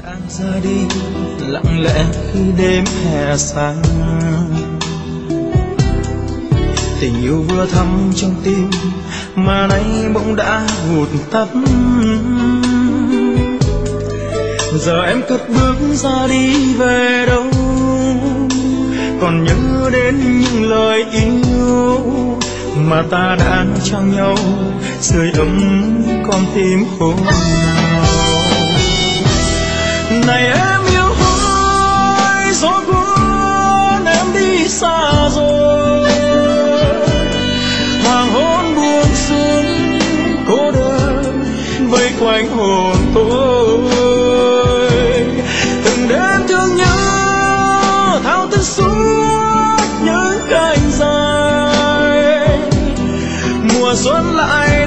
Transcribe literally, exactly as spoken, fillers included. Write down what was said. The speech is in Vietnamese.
Đang ra đi lặng lẽ khi đêm hè xa, tình yêu vừa thắm trong tim mà nay bỗng đã vụt tắt. Giờ em cất bước ra đi về đâu, còn nhớ đến những lời yêu mà ta đã trao nhau sưởi ấm con tim hôm nào. Này em yêu ơi, gió cuốn em đi xa rồi, hoàng hôn buông xuống cô đơn vây quanh hồn tôi. Từng đêm thương nhớ thao thức suốt những cánh dài, mùa xuân lại